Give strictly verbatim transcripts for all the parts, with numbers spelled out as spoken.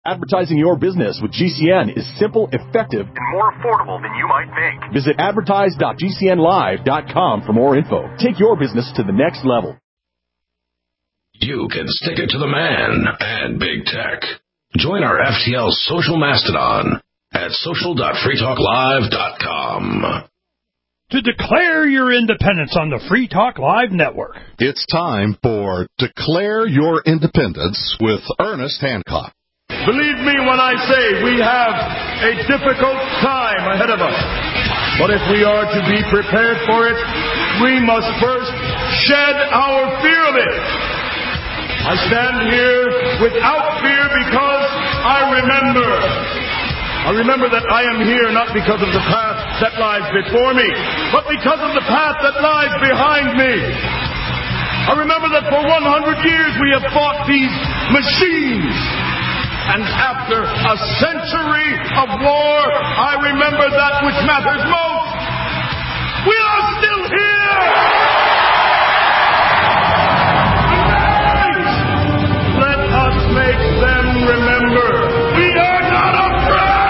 Advertising your business with G C N is simple, effective, and more affordable than you might think. Visit advertise dot g c n live dot com for more info. Take your business to the next level. You can stick it to the man and big tech. Join our F T L social mastodon at social dot free talk live dot com. To declare your independence on the Free Talk Live Network. It's time for Declare Your Independence with Ernest Hancock. Believe me when I say we have a difficult time ahead of us. But if we are to be prepared for it, we must first shed our fear of it. I stand here without fear because I remember. I remember that I am here not because of the path that lies before me, but because of the path that lies behind me. I remember that for one hundred years we have fought these machines. And after a century of war, I remember that which matters most. We are still here! Tonight, let us make them remember we are not afraid!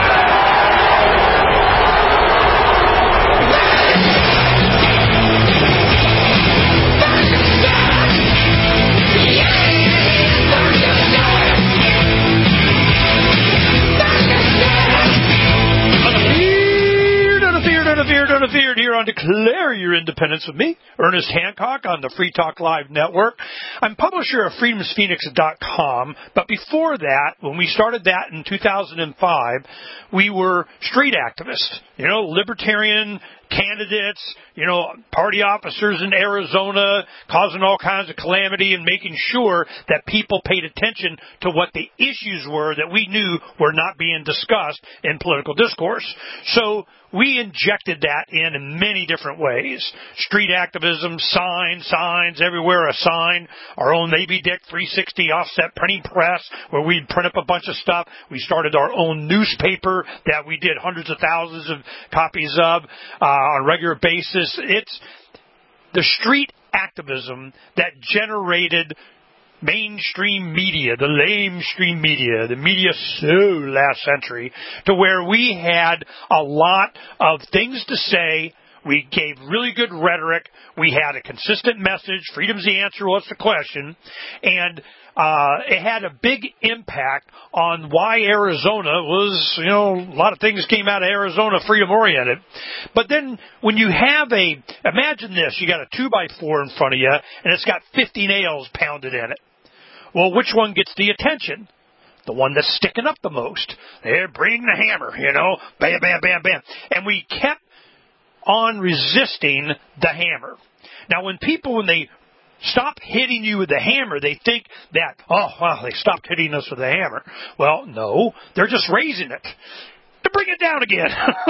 Unafeared, unafeared here on Declare Your Independence with me, Ernest Hancock, on the Free Talk Live Network. I'm publisher of freedoms phoenix dot com, but before that, when we started that in two thousand five, we were street activists, you know, libertarian candidates, you know, party officers in Arizona causing all kinds of calamity and making sure that people paid attention to what the issues were that we knew were not being discussed in political discourse. So we injected that in in many different ways. Street activism, signs, signs, everywhere a sign. Our own Navy Dick three sixty offset printing press where we'd print up a bunch of stuff. We started our own newspaper that we did hundreds of thousands of copies of uh, on a regular basis. It's the street activism that generated mainstream media, the lamestream media, the media so last century, to where we had a lot of things to say. We gave really good rhetoric. We had a consistent message. Freedom's the answer. What's the question? And uh, it had a big impact on why Arizona was, you know, a lot of things came out of Arizona freedom-oriented. But then when you have a, imagine this, you got a two by four in front of you, and it's got fifty nails pounded in it. Well, which one gets the attention? The one that's sticking up the most. There, bring the hammer, you know, bam, bam, bam, bam. And we kept on resisting the hammer. Now, when people, when they stop hitting you with the hammer, they think that, oh, well, they stopped hitting us with the hammer. Well, no, they're just raising it to bring it down again.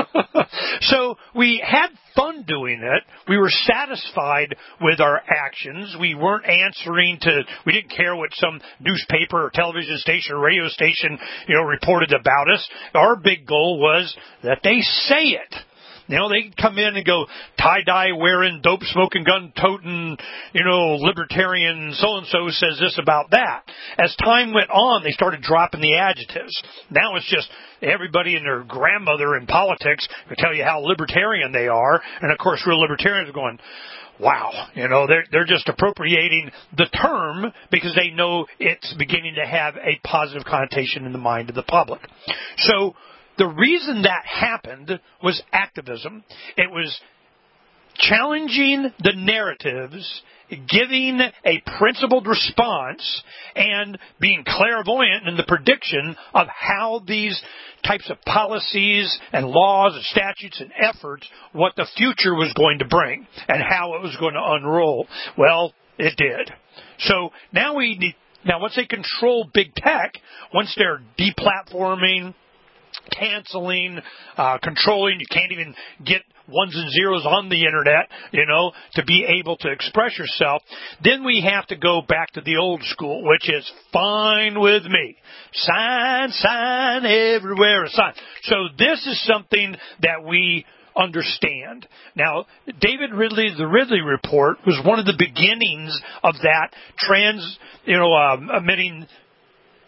So we had fun doing it. We were satisfied with our actions. We weren't answering to, we didn't care what some newspaper or television station or radio station, you know, reported about us. Our big goal was that they say it. You know, they come in and go tie-dye wearing, dope smoking, gun toting, you know, libertarian so-and-so says this about that. As time went on, they started dropping the adjectives. Now it's just everybody and their grandmother in politics can tell you how libertarian they are. And, of course, real libertarians are going, wow, you know, they're, they're just appropriating the term because they know it's beginning to have a positive connotation in the mind of the public. So the reason that happened was activism. It was challenging the narratives, giving a principled response, and being clairvoyant in the prediction of how these types of policies and laws and statutes and efforts, what the future was going to bring and how it was going to unroll. Well, it did. So now we need, now once they control big tech, once they're deplatforming, canceling, uh, controlling, you can't even get ones and zeros on the internet, you know, to be able to express yourself, then we have to go back to the old school, which is fine with me. Sign, sign, everywhere a sign. So this is something that we understand. Now, David Ridley, the Ridley Report, was one of the beginnings of that trans, you know, um, emitting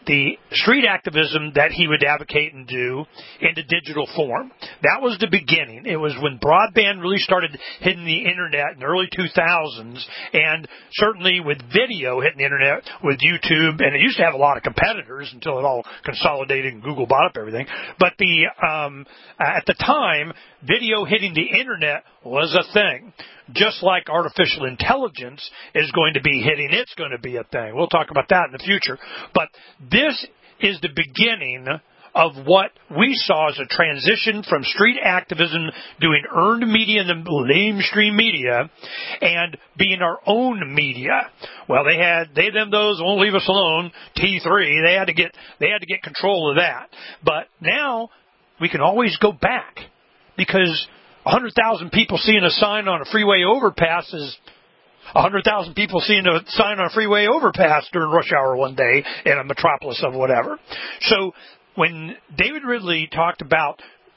the street activism that he would advocate and do into digital form. That was the beginning. It was when broadband really started hitting the internet in the early two thousands, and certainly with video hitting the internet with YouTube, and it used to have a lot of competitors until it all consolidated and Google bought up everything. But the um, at the time, video hitting the internet was a thing. Just like artificial intelligence is going to be hitting, it's going to be a thing. We'll talk about that in the future. But this is the beginning of what we saw as a transition from street activism, doing earned media in the mainstream media, and being our own media. Well, they had they them those won't leave us alone. T three. They had to get they had to get control of that. But now we can always go back, because one hundred thousand people seeing a sign on a freeway overpass is one hundred thousand people seeing a sign on a freeway overpass during rush hour one day in a metropolis of whatever. So when David Ridley talked about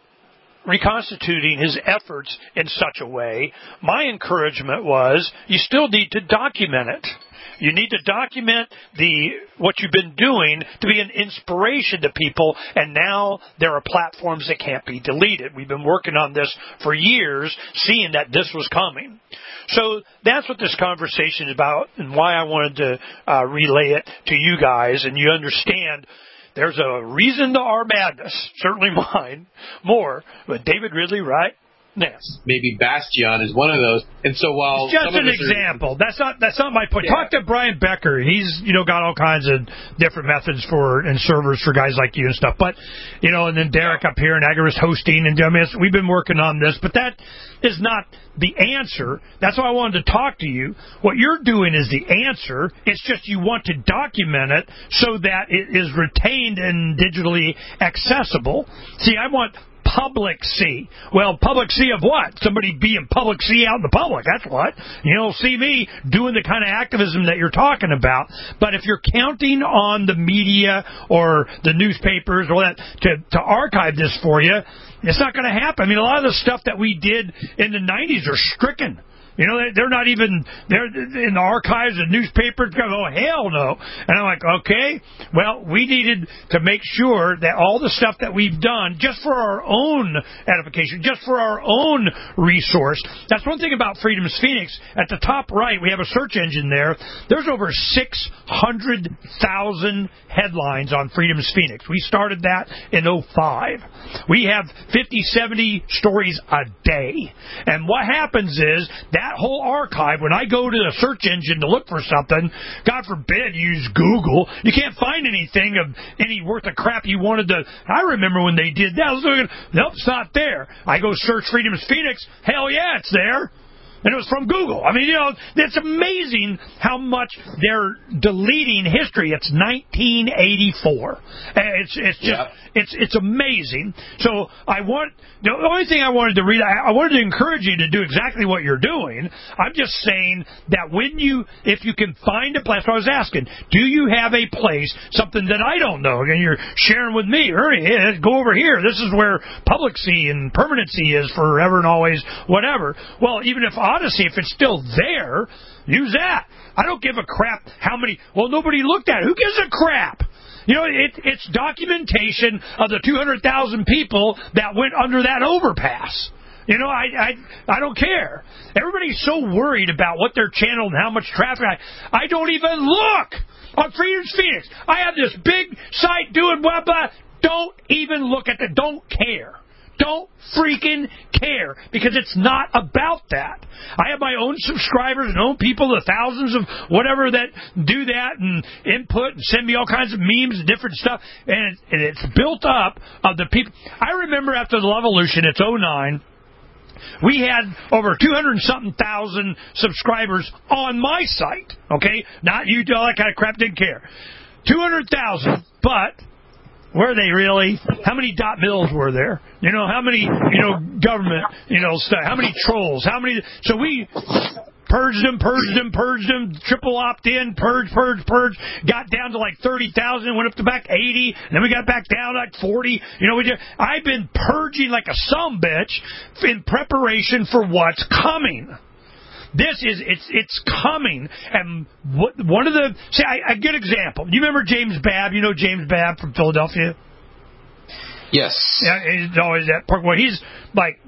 reconstituting his efforts in such a way, my encouragement was you still need to document it. You need to document the what you've been doing to be an inspiration to people, and now there are platforms that can't be deleted. We've been working on this for years, seeing that this was coming. So that's what this conversation is about, and why I wanted to uh, relay it to you guys, and you understand there's a reason to our madness, certainly mine, more, but David Ridley, right? Yes. Maybe Bastion is one of those. And so while it's just some of an us example, are, that's not that's not my point. Yeah. Talk to Brian Becker. He's you know got all kinds of different methods for and servers for guys like you and stuff. But you know, and then Derek up here and Agorist hosting, and I mean, we've been working on this. But that is not the answer. That's why I wanted to talk to you. What you're doing is the answer. It's just you want to document it so that it is retained and digitally accessible. See, I want public see. Well, public see of what? Somebody being public see out in the public. That's what. You don't see me doing the kind of activism that you're talking about. But if you're counting on the media or the newspapers or that to, to archive this for you, it's not going to happen. I mean, a lot of the stuff that we did in the nineties are stricken. You know, they're not even, they're in the archives of newspapers. Oh, hell no. And I'm like, okay, well, we needed to make sure that all the stuff that we've done, just for our own edification, just for our own resource. That's one thing about Freedom's Phoenix. At the top right, we have a search engine there. There's over six hundred thousand headlines on Freedom's Phoenix. We started that in oh five. We have fifty, seventy stories a day. And what happens is that That whole archive, when I go to the search engine to look for something, God forbid you use Google, you can't find anything of any worth of crap you wanted to. I remember when they did that. I was looking, nope, it's not there. I go search Freedom's Phoenix. Hell yeah, it's there. And it was from Google. I mean, you know, it's amazing how much they're deleting history. It's nineteen eighty-four. It's it's just yeah. it's it's amazing. So I want the only thing I wanted to read. I, I wanted to encourage you to do exactly what you're doing. I'm just saying that when you, if you can find a place. I was asking, do you have a place, something that I don't know, and you're sharing with me, Ernie? Hey, go over here. This is where publicy and permanency is forever and always, whatever. Well, even if Odyssey, if it's still there, use that. I don't give a crap how many. Well, nobody looked at it. Who gives a crap? You know, it, it's documentation of the two hundred thousand people that went under that overpass. You know, I, I I don't care. Everybody's so worried about what their channel and how much traffic. I, I don't even look on Freedom's Phoenix. I have this big site doing blah, blah. Don't even look at it. Don't care. Don't freaking care, because it's not about that. I have my own subscribers and own people, the thousands of whatever that do that and input and send me all kinds of memes and different stuff, and, and it's built up of the people. I remember after the Levolution, it's oh nine, we had over two hundred and something thousand subscribers on my site. Okay, not you, all that kind of crap, didn't care. two hundred thousand, but were they really? How many dot mills were there? You know, how many, you know, government, you know, stuff? How many trolls? How many? So we purged them, purged them, purged them, triple opt-in, purge, purge, purge, got down to like thirty thousand, went up to back eighty, and then we got back down to like forty. You know, we just, I've been purging like a sumbitch in preparation for what's coming. This is it's it's coming, and what, one of the say I, a good example. You remember James Babb? You know James Babb from Philadelphia? Yes. Yeah, he's always at Park. Well, he's like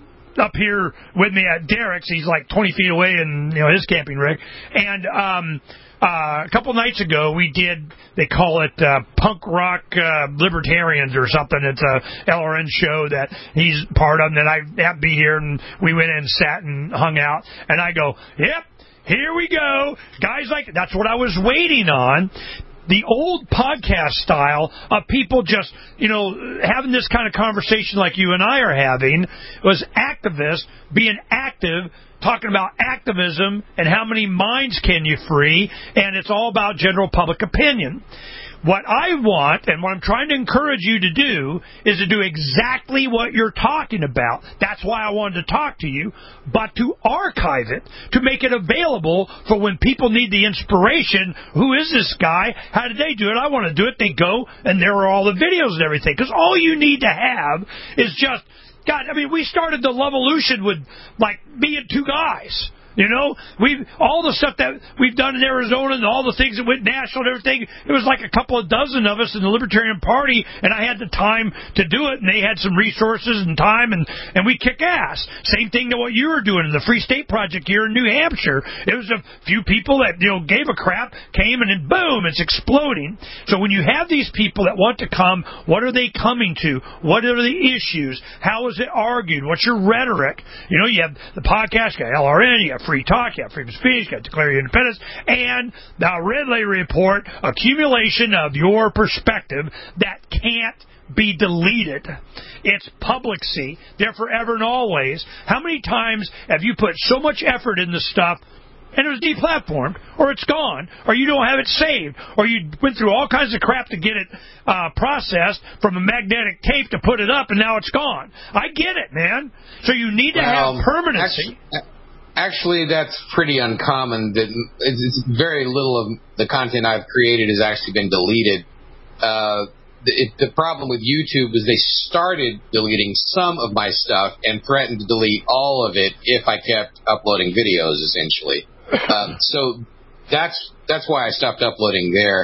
up here with me at Derek's. He's like twenty feet away in, you know, his camping rig. And um, uh, a couple nights ago, we did, they call it uh, Punk Rock uh, Libertarians or something. It's a L R N show that he's part of, and I happened to be here, and we went in and sat and hung out. And I go, yep, here we go. Guys like, that's what I was waiting on. The old podcast style of people just, you know, having this kind of conversation like you and I are having was activists being active, talking about activism and how many minds can you free, and it's all about general public opinion. What I want, and what I'm trying to encourage you to do, is to do exactly what you're talking about. That's why I wanted to talk to you, but to archive it, to make it available for when people need the inspiration. Who is this guy? How did they do it? I want to do it. They go, and there are all the videos and everything. Because all you need to have is just, God, I mean, we started the Levolution with, like, me and two guys. You know, we've all the stuff that we've done in Arizona and all the things that went national and everything. It was like a couple of dozen of us in the Libertarian Party, and I had the time to do it, and they had some resources and time, and, and we kick ass. Same thing to what you were doing in the Free State Project here in New Hampshire. It was a few people that, you know, gave a crap, came, and then boom, it's exploding. So when you have these people that want to come, what are they coming to? What are the issues? How is it argued? What's your rhetoric? You know, you have the podcast, you got L R N, you got Free Talk, you got Freedom of Speech, you got Declare Your Independence, and the Ridley Report, accumulation of your perspective that can't be deleted. It's publicity. They're forever and always. How many times have you put so much effort in this stuff and it was deplatformed, or it's gone, or you don't have it saved, or you went through all kinds of crap to get it uh, processed from a magnetic tape to put it up, and now it's gone? I get it, man. So you need to well, have permanency. Actually, Actually, that's pretty uncommon. That it's very little of the content I've created has actually been deleted. Uh, the, it, the problem with YouTube is they started deleting some of my stuff and threatened to delete all of it if I kept uploading videos, essentially. um, so that's that's why I stopped uploading there.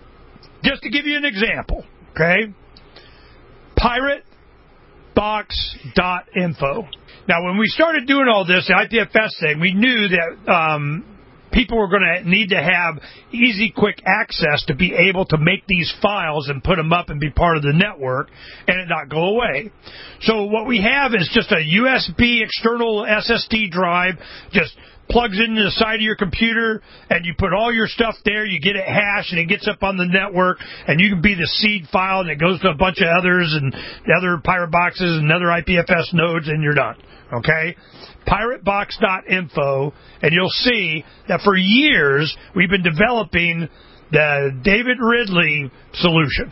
Just to give you an example, okay? pirate box dot info. Now, when we started doing all this, the I P F S thing, we knew that um, people were going to need to have easy, quick access to be able to make these files and put them up and be part of the network and it not go away. So what we have is just a U S B external S S D drive, just plugs into the side of your computer, and you put all your stuff there, you get it hashed, and it gets up on the network, and you can be the seed file, and it goes to a bunch of others, and the other pirate boxes, and other I P F S nodes, and you're done. Okay? pirate box dot info, and you'll see that for years, we've been developing the David Ridley solution.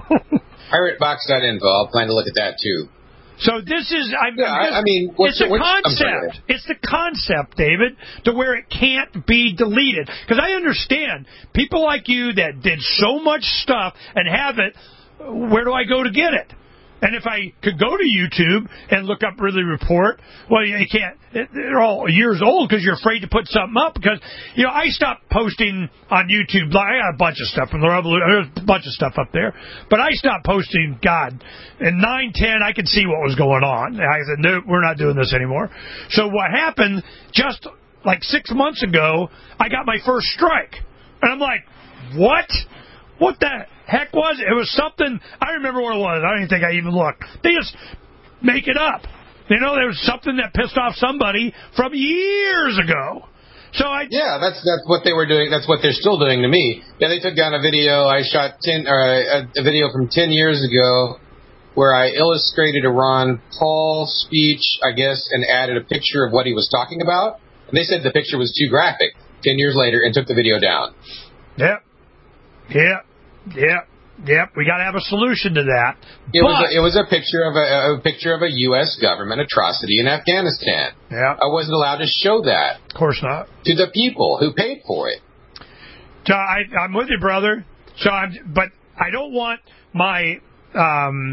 pirate box dot info, I'll plan to look at that, too. So this is, I'm, yeah, I'm just, I mean, it's a concept. It's the concept, David, to where it can't be deleted. Because I understand people like you that did so much stuff and have it, where do I go to get it? And if I could go to YouTube and look up Ridley Report, well, you can't. They're all years old because you're afraid to put something up. Because, you know, I stopped posting on YouTube. I got a bunch of stuff from the Revolution. There's a bunch of stuff up there. But I stopped posting, God, in nine ten, I could see what was going on. I said, no, we're not doing this anymore. So what happened, just like six months ago, I got my first strike. And I'm like, what? What the heck was it? It was something, I remember what it was. I don't even think I even looked. They just make it up. You know, there was something that pissed off somebody from years ago. So I Yeah, that's that's what they were doing. That's what they're still doing to me. Yeah, they took down a video I shot ten or a, a video from ten years ago where I illustrated a Ron Paul speech, I guess, and added a picture of what he was talking about. And they said the picture was too graphic ten years later and took the video down. Yep. Yep. Yep, yep. We got to have a solution to that. It but, was a, it was a picture of a, a picture of a U S government atrocity in Afghanistan. Yeah, I wasn't allowed to show that. Of course not. To the people who paid for it. So I, I'm with you, brother. So I'm, but I don't want my um,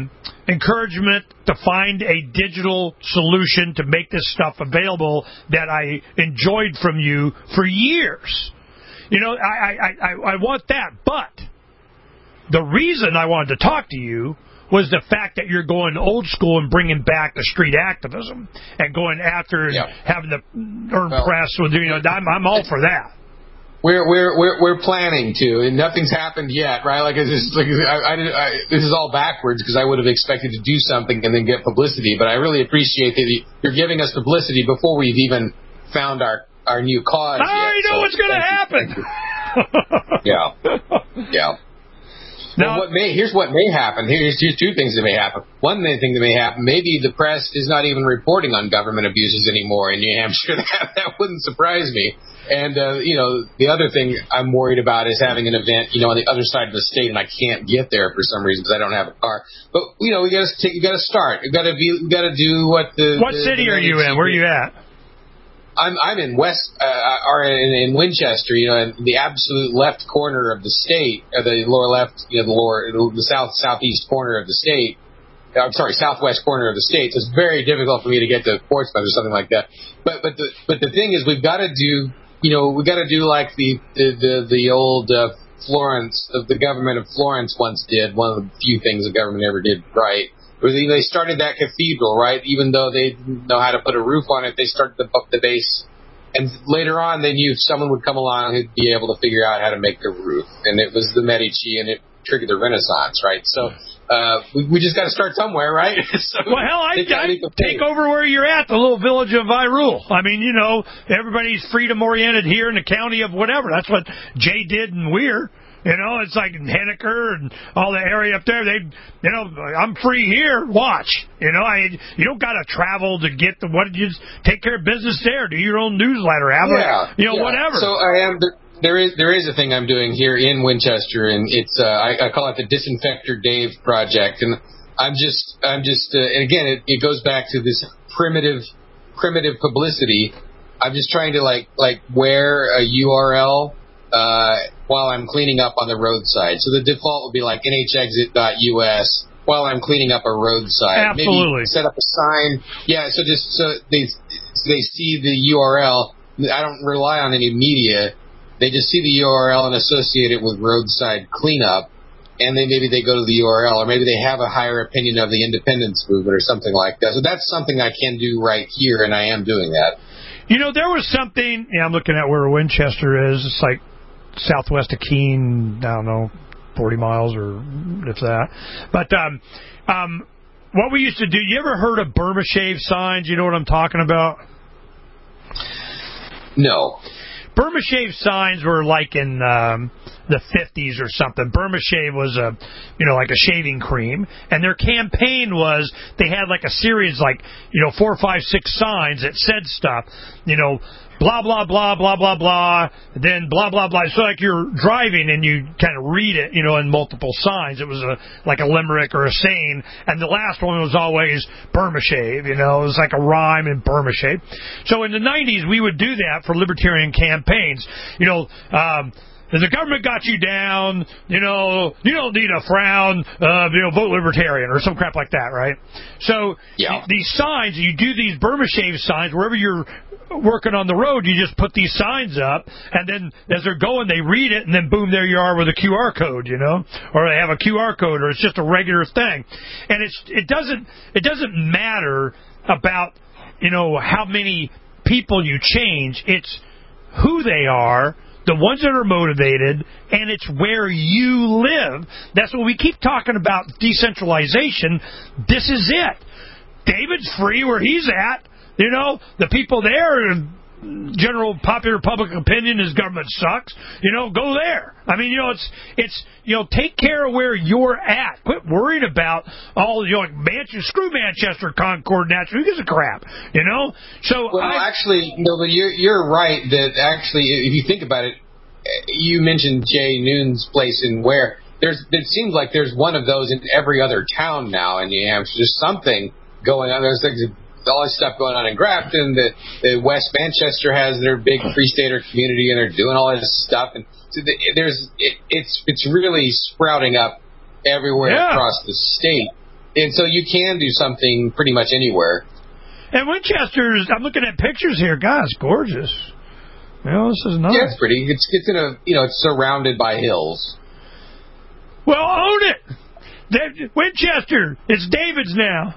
encouragement to find a digital solution to make this stuff available that I enjoyed from you for years. You know, I, I, I, I want that. But the reason I wanted to talk to you was the fact that you're going old school and bringing back the street activism and going after yeah. having the earn well, press with, you know, I'm, I'm all for that. We're we're we're we're planning to, and nothing's happened yet, right? Like it's just, like I, I, I, this is all backwards because I would have expected to do something and then get publicity. But I really appreciate that you're giving us publicity before we've even found our, our new cause. I already yet, know so what's going to happen. yeah, yeah. Now, well, what may here's what may happen. Here's, here's two things that may happen. One thing that may happen, maybe the press is not even reporting on government abuses anymore in New Hampshire. That that wouldn't surprise me. And, uh, you know, the other thing I'm worried about is having an event, you know, on the other side of the state, and I can't get there for some reason because I don't have a car. But, you know, we got to take, we got to start. We got to be, we got to do what the. What the, city the are you in? Where are you at? I'm I'm in West, uh, or in, in Winchester, you know, in the absolute left corner of the state, or the lower left, you know, the lower, the south southeast corner of the state. I'm sorry, southwest corner of the state. So it's very difficult for me to get to Portsmouth or something like that. But but the but the thing is, we've got to do. You know, we got to do like the the the, the old uh, Florence, the, the government of Florence once did. One of the few things the government ever did right. Was they started that cathedral, right? Even though they didn't know how to put a roof on it, they started to up the base. And later on, they knew someone would come along who'd be able to figure out how to make a roof. And it was the Medici, and it triggered the Renaissance, right? So uh, we, we just got to start somewhere, right? So well, hell, I, I take over where you're at, the little village of Virule. I mean, you know, everybody's freedom-oriented here in the county of whatever. That's what Jay did in Weir. You know, it's like Henniker and all the area up there. They, you know, I'm free here. Watch. You know, I you don't got to travel to get the what. You just take care of business there. Do your own newsletter. Have yeah, a, you know, yeah. whatever. So I am. There is there is a thing I'm doing here in Winchester, and it's uh, I, I call it the Disinfector Dave Project, and I'm just I'm just uh, and again it, it goes back to this primitive primitive publicity. I'm just trying to like like wear a U R L uh, while I'm cleaning up on the roadside. So the default would be like N H exit dot U S while I'm cleaning up a roadside. Absolutely. Maybe set up a sign. Yeah. So just so they so they see the U R L. I don't rely on any media. They just see the U R L and associate it with roadside cleanup, and then maybe they go to the U R L, or maybe they have a higher opinion of the independence movement or something like that. So that's something I can do right here, and I am doing that. You know, there was something, yeah, I'm looking at where Winchester is. It's like southwest of Keene, I don't know, forty miles or if that. But um, um, what we used to do, you ever heard of Burma Shave signs? You know what I'm talking about? No. Burma Shave signs were like in um, the fifties or something. Burma Shave was a, you know, like a shaving cream, and their campaign was they had like a series, like, you know, four, five, six signs that said stuff, you know, blah blah blah blah blah blah, then blah blah blah. So like you're driving and you kind of read it, you know, in multiple signs. It was a like a limerick or a saying, and the last one was always Burma Shave. You know, it was like a rhyme in Burma Shave. So in the nineties, we would do that for libertarian campaigns. You know. Um, If the government got you down, you know, you don't need a frown, uh, you know, vote libertarian or some crap like that, right? So yeah. these signs, you do these Burma Shave signs, wherever you're working on the road, you just put these signs up, and then as they're going, they read it, and then boom, there you are with a Q R code, you know, or they have a Q R code, or it's just a regular thing. And it's it doesn't it doesn't matter about, you know, how many people you change. It's who they are, the ones that are motivated, and it's where you live. That's what we keep talking about, decentralization. This is it. David's free where he's at. You know, the people there, general popular public opinion is government sucks. You know, go there. I mean, you know, it's, it's you know, take care of where you're at. Quit worrying about all, you know, like Manchester, screw Manchester, Concord, Nashville. Who gives a crap, you know? So Well, I, actually, no, but you're, you're right that actually, if you think about it, you mentioned Jay Noon's place in Ware. There's, it seems like there's one of those in every other town now in New Hampshire. There's something going on. There's like all this stuff going on in Grafton. The, the West Manchester has their big Free Stater community, and they're doing all this stuff. And so the, there's it, it's it's really sprouting up everywhere yeah. across the state. and so you can do something pretty much anywhere. And Winchester's, I'm looking at pictures here. God, it's gorgeous. You know, this is nice. Yeah, it's pretty. It's it's in a you know it's surrounded by hills. Well, own it, Dave, Winchester. It's David's now.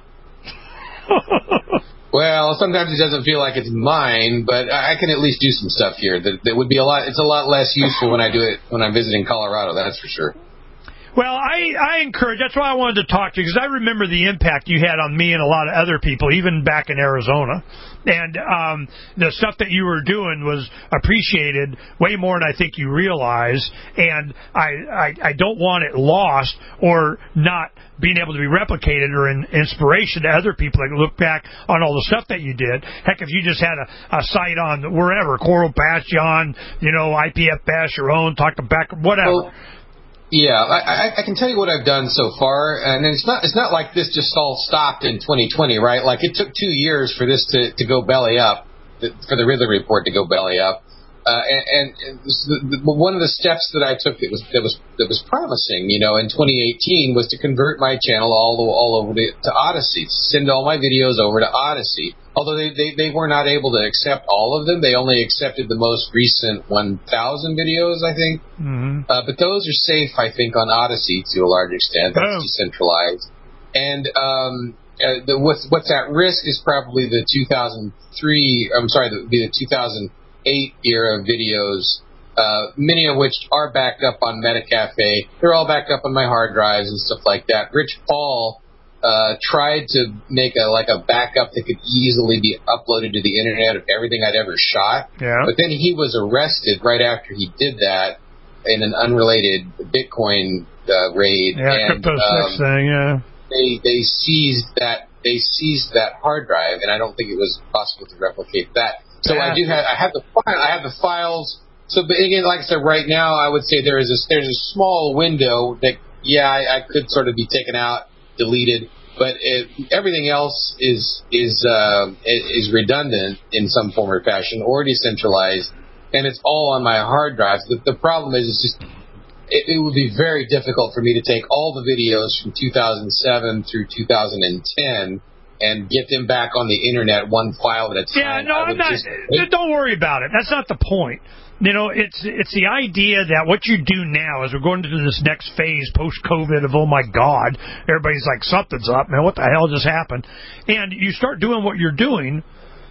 Well, sometimes it doesn't feel like it's mine, but I can at least do some stuff here. That, that would be a lot. It's a lot less useful when I do it when I'm visiting Colorado. That's for sure. Well, I, I encourage, that's why I wanted to talk to you, because I remember the impact you had on me and a lot of other people, even back in Arizona. And um, the stuff that you were doing was appreciated way more than I think you realize. And I, I, I don't want it lost or not being able to be replicated or an inspiration to other people that look back on all the stuff that you did. Heck, if you just had a, a site on wherever, Coral Bastion, you know, I P F Bash your own, talk to back, whatever. Well, Yeah, I, I can tell you what I've done so far, and it's not it's not like this just all stopped in twenty twenty, right? Like it took two years for this to, to go belly up, for the Ridley Report to go belly up, uh, and, and the, the, one of the steps that I took that was that was that was promising, you know, in twenty eighteen was to convert my channel all all over to, to Odyssey, send all my videos over to Odyssey. Although they, they, they were not able to accept all of them, they only accepted the most recent one thousand videos, I think. Mm-hmm. Uh, but those are safe, I think, on Odyssey to a large extent. That's oh. decentralized. And um, uh, the, what's what's at risk is probably the two thousand three. I'm sorry, the, the two thousand eight era videos. Uh, many of which are backed up on Metacafe. They're all backed up on my hard drives and stuff like that. Rich Paul Uh, tried to make a like a backup that could easily be uploaded to the internet of everything I'd ever shot. Yeah. But then he was arrested right after he did that in an unrelated Bitcoin uh, raid. Yeah, and, crypto six um, thing. Yeah. They they seized that they seized that hard drive, and I don't think it was possible to replicate that. So yeah. I do have I have the file I have the files. So, but again, like I said, right now I would say there is a, there's a small window that yeah I, I could sort of be taken out, deleted, but it, everything else is is uh, is redundant in some form or fashion or decentralized, and it's all on my hard drives. The, the problem is, it's just it, it would be very difficult for me to take all the videos from two thousand seven through two thousand ten and get them back on the internet, one file at a time. Yeah, no, I'm not. Just, don't worry about it. That's not the point. You know, it's it's the idea that what you do now as we're going into this next phase post-COVID of, oh, my God, everybody's like, something's up, man, what the hell just happened? And you start doing what you're doing,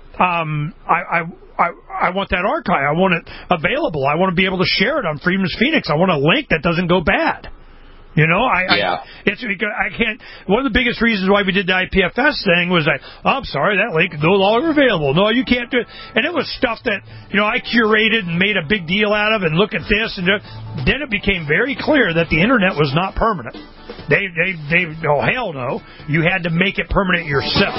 um, I, I, I, I want that archive. I want it available. I want to be able to share it on Freedom's Phoenix. I want a link that doesn't go bad. You know, I, yeah. I it's because I can't. One of the biggest reasons why we did the I P F S thing was that, oh, I'm sorry, that link is no longer available. No, you can't do it. And it was stuff that, you know, I curated and made a big deal out of. And look at this, and then it became very clear that the internet was not permanent. They, they, they. Oh hell no! You had to make it permanent yourself.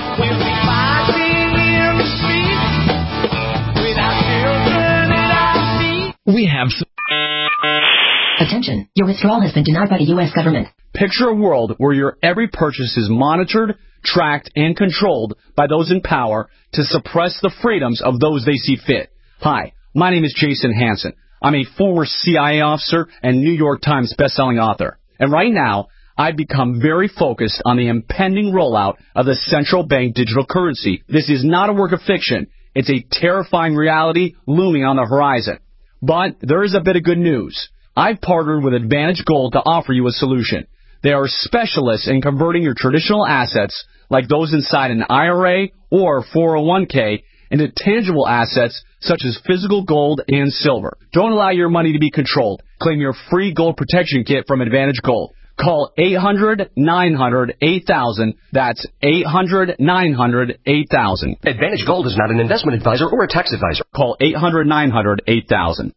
We have. Attention, your withdrawal has been denied by the U S government. Picture a world where your every purchase is monitored, tracked, and controlled by those in power to suppress the freedoms of those they see fit. Hi, my name is Jason Hansen. I'm a former C I A officer and New York Times bestselling author. And right now, I've become very focused on the impending rollout of the central bank digital currency. This is not a work of fiction. It's a terrifying reality looming on the horizon. But there is a bit of good news. I've partnered with Advantage Gold to offer you a solution. They are specialists in converting your traditional assets, like those inside an I R A or four oh one k, into tangible assets such as physical gold and silver. Don't allow your money to be controlled. Claim your free gold protection kit from Advantage Gold. Call eight hundred, nine hundred, eight thousand. That's eight hundred, nine hundred, eight thousand. Advantage Gold is not an investment advisor or a tax advisor. Call eight hundred, nine hundred, eight thousand.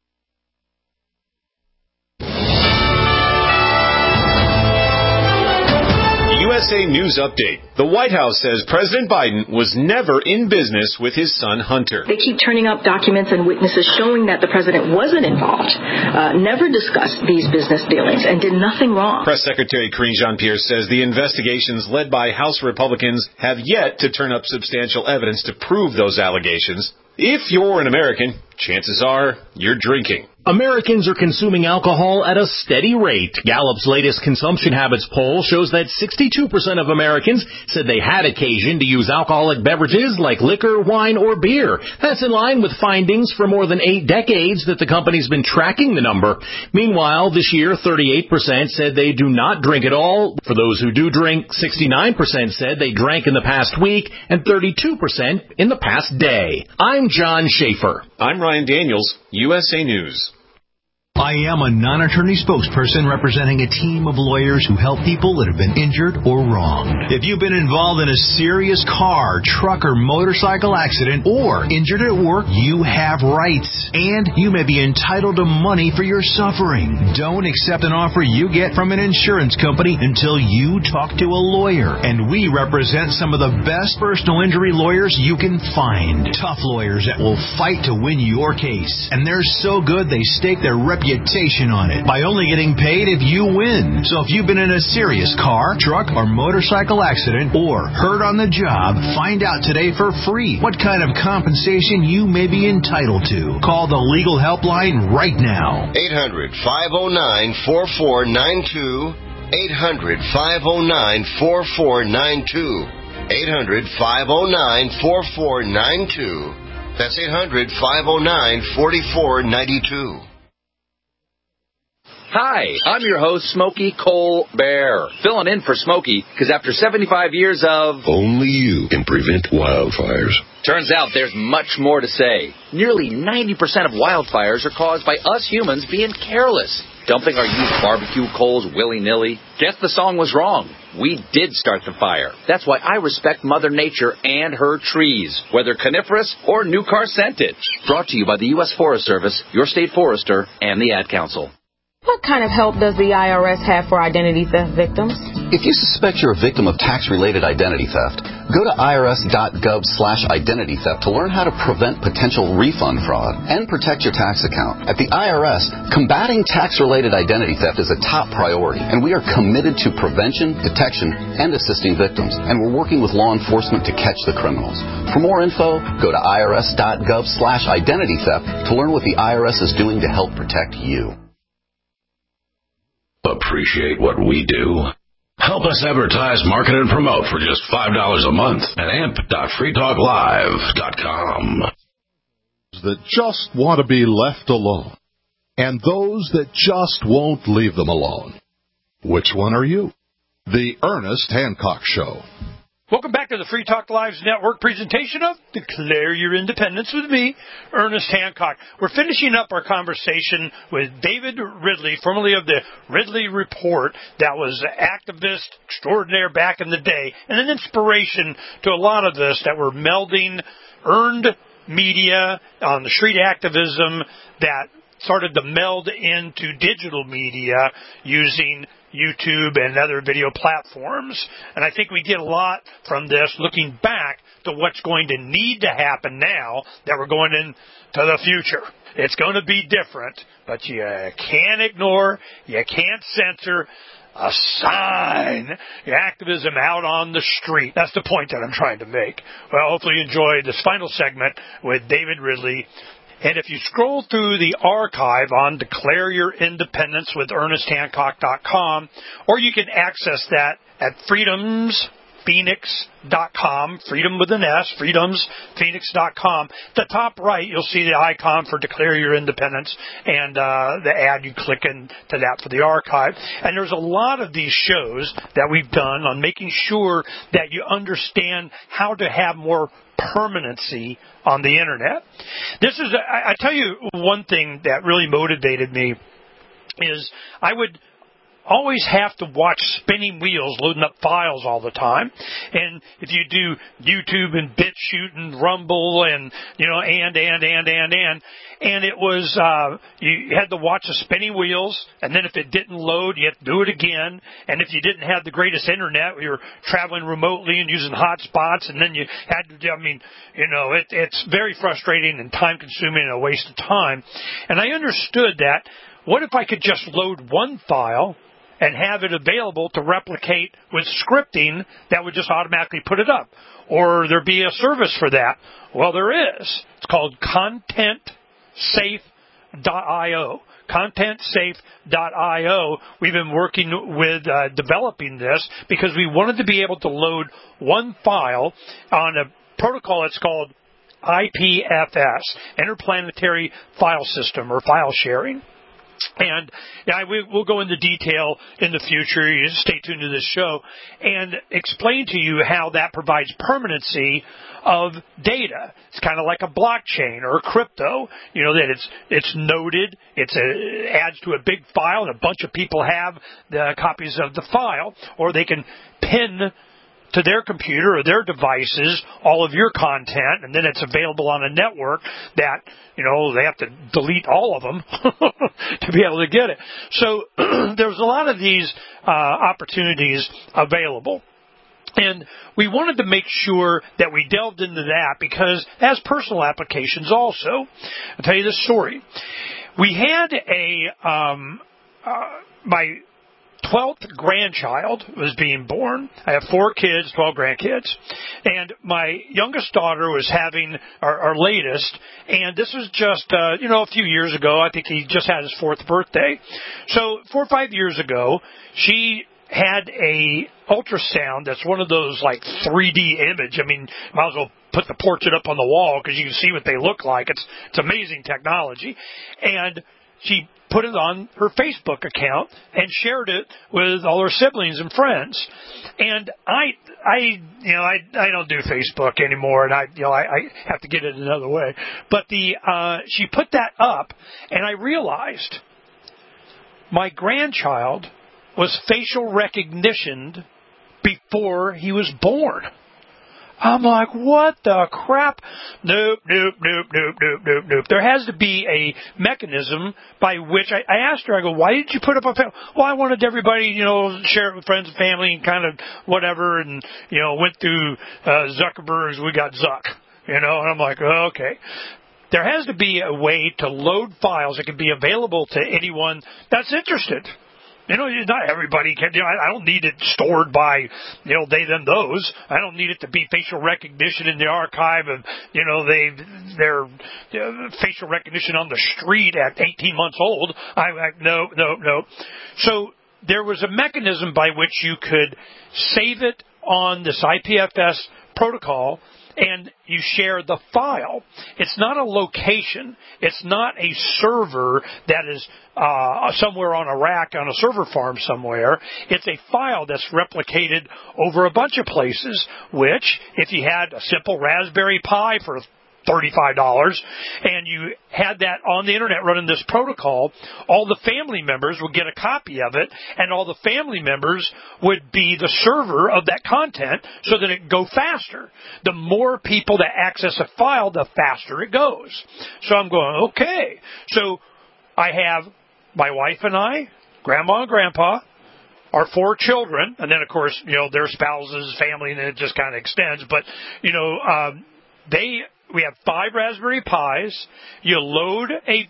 U S A News Update. The White House says President Biden was never in business with his son Hunter. They keep turning up documents and witnesses showing that the president wasn't involved, uh, never discussed these business dealings, and did nothing wrong. Press Secretary Karine Jean-Pierre says the investigations led by House Republicans have yet to turn up substantial evidence to prove those allegations. If you're an American, chances are you're drinking. Americans are consuming alcohol at a steady rate. Gallup's latest consumption habits poll shows that sixty-two percent of Americans said they had occasion to use alcoholic beverages like liquor, wine, or beer. That's in line with findings for more than eight decades that the company's been tracking the number. Meanwhile, this year, thirty-eight percent said they do not drink at all. For those who do drink, sixty-nine percent said they drank in the past week and thirty-two percent in the past day. I'm John Schaefer. I'm Ryan Daniels, U S A News. I am a non-attorney spokesperson representing a team of lawyers who help people that have been injured or wronged. If you've been involved in a serious car, truck, or motorcycle accident or injured at work, you have rights, and you may be entitled to money for your suffering. Don't accept an offer you get from an insurance company until you talk to a lawyer, and we represent some of the best personal injury lawyers you can find. Tough lawyers that will fight to win your case, and they're so good they stake their reputation reputation on it by only getting paid if you win. So if you've been in a serious car, truck, or motorcycle accident or hurt on the job, find out today for free what kind of compensation you may be entitled to. Call the legal helpline right now. eight hundred, five oh nine, four four nine two. eight hundred, five oh nine, four four nine two. eight hundred, five oh nine, four four nine two. That's eight hundred, five oh nine, four four nine two. Hi, I'm your host, Smokey Colbert, filling in for Smokey, because after seventy-five years of... Only you can prevent wildfires. Turns out there's much more to say. Nearly ninety percent of wildfires are caused by us humans being careless, dumping our used barbecue coals willy-nilly. Guess the song was wrong. We did start the fire. That's why I respect Mother Nature and her trees, whether coniferous or new car scented. Brought to you by the U S Forest Service, your state forester, and the Ad Council. What kind of help does the I R S have for identity theft victims? If you suspect you're a victim of tax-related identity theft, go to irs.gov slash identity theft to learn how to prevent potential refund fraud and protect your tax account. At the I R S, combating tax-related identity theft is a top priority, and we are committed to prevention, detection, and assisting victims, and we're working with law enforcement to catch the criminals. For more info, go to irs.gov slash identity theft to learn what the I R S is doing to help protect you. Appreciate what we do? Help us advertise, market, and promote for just five dollars a month at amp dot free talk live dot com. That just want to be left alone, and those that just won't leave them alone. Which one are you? The Ernest Hancock Show. Welcome back to the Free Talk Live's network presentation of Declare Your Independence with me, Ernest Hancock. We're finishing up our conversation with David Ridley, formerly of the Ridley Report, that was an activist extraordinaire back in the day, and an inspiration to a lot of us that were melding earned media on the street activism that started to meld into digital media using YouTube and other video platforms. And I think we get a lot from this looking back to what's going to need to happen now that we're going into the future. It's going to be different, but you can't ignore, you can't censor a sign, your activism out on the street. That's the point that I'm trying to make. Well, hopefully you enjoyed this final segment with David Ridley. And if you scroll through the archive on Declare Your Independence with Ernest Hancock dot com, or you can access that at freedoms phoenix dot com, freedom with an S, freedoms phoenix dot com. At the top right, you'll see the icon for Declare Your Independence and uh, the ad. You click into that for the archive. And there's a lot of these shows that we've done on making sure that you understand how to have more permanency on the internet. This is, a, I, I tell you, one thing that really motivated me is I would always have to watch spinning wheels loading up files all the time. And if you do YouTube and BitChute and Rumble and, you know, and, and, and, and, and, and it was, uh, you had to watch the spinning wheels, and then if it didn't load, you had to do it again. And if you didn't have the greatest internet, you were traveling remotely and using hotspots, and then you had to, I mean, you know, it, it's very frustrating and time-consuming and a waste of time. And I understood that, what if I could just load one file and have it available to replicate with scripting that would just automatically put it up? Or there be a service for that? Well, there is. It's called Content Safe dot io. content safe dot io. We've been working with uh, developing this because we wanted to be able to load one file on a protocol that's called I P F S, Interplanetary File System, or file sharing. And yeah, we, we'll go into detail in the future. You just stay tuned to this show and explain to you how that provides permanency of data. It's kind of like a blockchain or a crypto. You know that it's it's noded. It's a, it adds to a big file, and a bunch of people have the copies of the file, or they can pin to their computer or their devices all of your content, and then it's available on a network that, you know, they have to delete all of them to be able to get it. So there's a lot of these uh, opportunities available. And we wanted to make sure that we delved into that because it has personal applications also. I'll tell you this story. We had a, um, uh, my twelfth grandchild was being born. I have four kids, twelve grandkids. And my youngest daughter was having our, our latest, and this was just, uh, you know, a few years ago. I think he just had his fourth birthday. So four or five years ago, she had a ultrasound that's one of those like three D image. I mean, might as well put the portrait up on the wall because you can see what they look like. It's it's amazing technology. And she put it on her Facebook account and shared it with all her siblings and friends. And I, I, you know, I, I don't do Facebook anymore, and I, you know, I, I have to get it another way. But the, uh, she put that up, and I realized my grandchild was facial recognitioned before he was born. I'm like, what the crap? Nope, nope, nope, nope, nope, nope, nope. There has to be a mechanism by which I, I asked her, I go, why did you put up a, well, I wanted everybody, you know, share it with friends and family and kind of whatever, and, you know, went through uh, Zuckerberg's, we got Zuck, you know, and I'm like, oh, okay. There has to be a way to load files that can be available to anyone that's interested. You know, not everybody can. You know, I don't need it stored by, you know, they, them, those. I don't need it to be facial recognition in the archive of, you know, they, their uh, facial recognition on the street at eighteen months old. I, I no, no, no. So there was a mechanism by which you could save it on this I P F S protocol, and you share the file. It's not a location. It's not a server that is uh, somewhere on a rack on a server farm somewhere. It's a file that's replicated over a bunch of places, which, if you had a simple Raspberry Pi for thirty-five dollars, and you had that on the internet running this protocol, all the family members would get a copy of it, and all the family members would be the server of that content so that it would go faster. The more people that access a file, the faster it goes. So I'm going, okay. So I have my wife and I, Grandma and Grandpa, our four children, and then, of course, you know, their spouses, family, and then it just kind of extends. But, you know, um, they... We have five Raspberry Pis. You load a